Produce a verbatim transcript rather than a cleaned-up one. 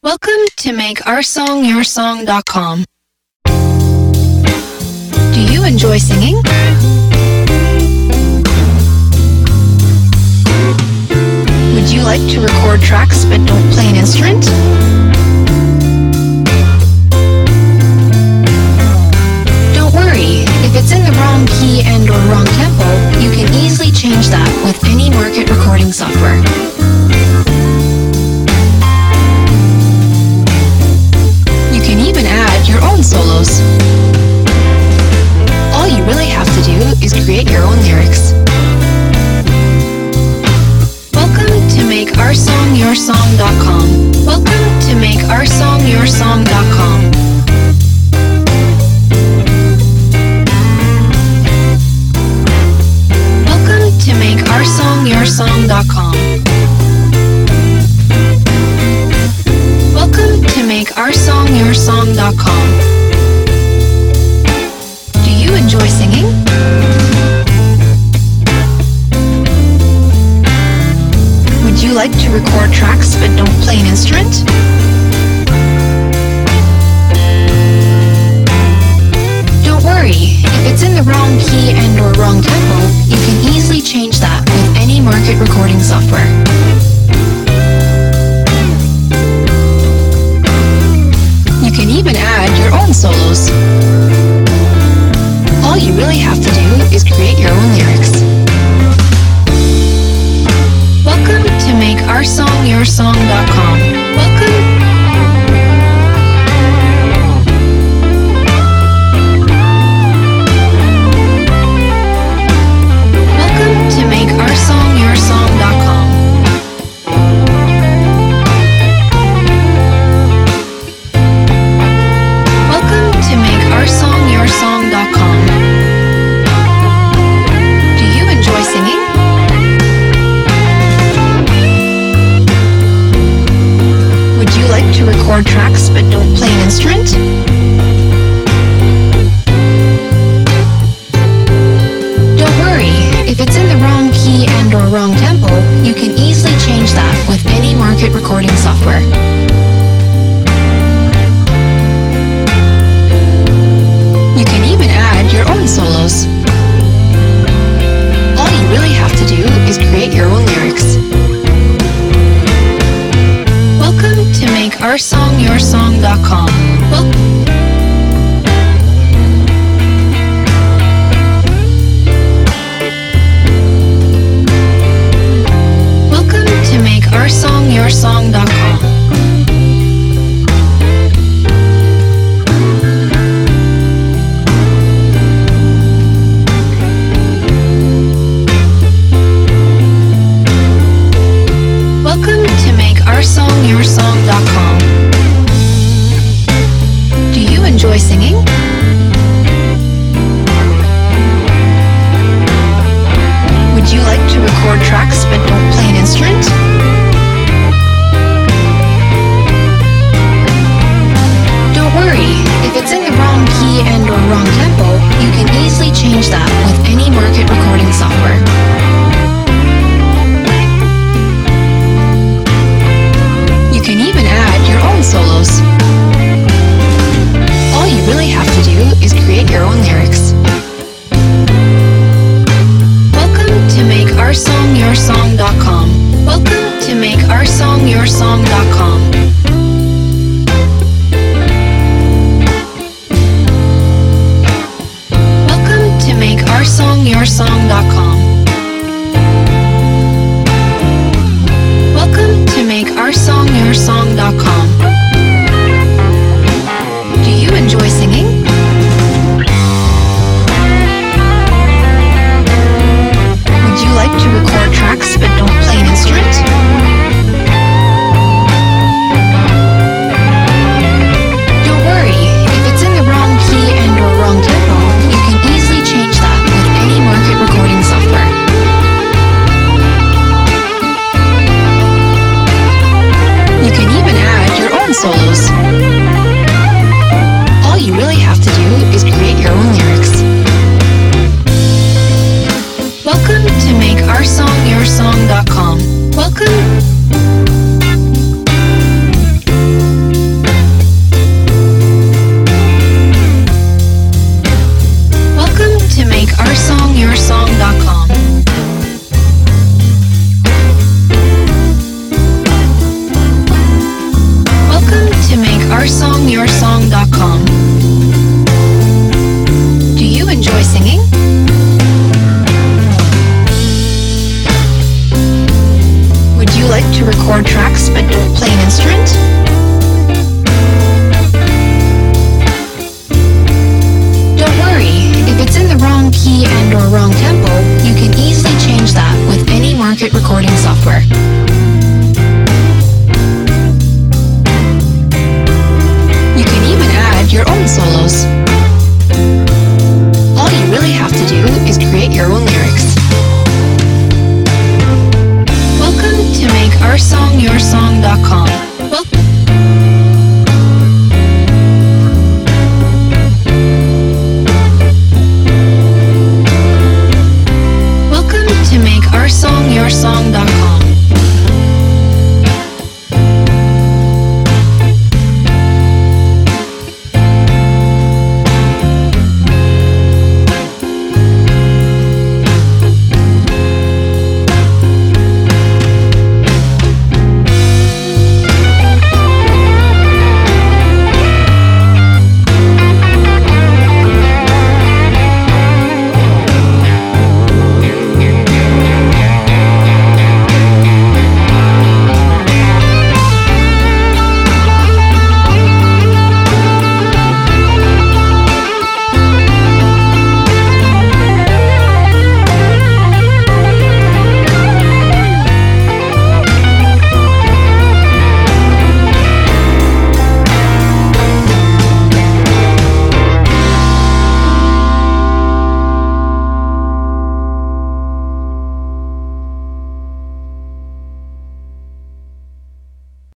Welcome to make our song your song dot com. Do you enjoy singing? Would you like to record tracks but don't play an instrument? Don't worry, if it's in the wrong key and or wrong tempo, you can easily change that with any market recording software. You can even add your own solos. All you really have to do is create your own lyrics. Welcome to make our song your song dot com. Welcome to make our song your song dot com. Welcome to make our song your song dot com. Welcome to make our song your song dot com. Do you enjoy singing? Would you like to record tracks but don't play an instrument? Don't worry, if it's in the wrong key and or wrong tempo, you can easily change that with any market recording software. You can even add your own solos. All you really have to do is create your own lyrics. Welcome to make our song your song dot com. Welcome. Welcome to make our song your song dot com. Welcome to make our song your song dot com. Do you enjoy singing? Would you like to record tracks but don't play an instrument? Don't worry, if it's in the wrong key and or wrong tempo, you can easily change that with any market recording software. You can even add your own solos. All you really have to do is create your own lyrics. Welcome to make our song your song dot com. Well, welcome to make our song your song dot com. Welcome to make our song your song dot com. Do you enjoy singing? Would you like to record tracks but don't play an instrument? Don't worry, if it's in the wrong key and or wrong tempo, you can easily change that with any market recording software. You can even add your own solos. All you really have to do is create your own lyrics. Welcome to make our song your song dot com. Welcome to make our song your song dot com. Welcome to make our song your song dot com. Welcome to make our song your song dot com. Do you enjoy singing? Would you like to record tracks but don't play an instrument? Do you like to record tracks but don't play an instrument? Don't worry, if it's in the wrong key and or wrong tempo, you can easily change that with any market recording software. You can even add your own solos. All you really have to do is create your own lyrics. Welcome to make our song your song dot com.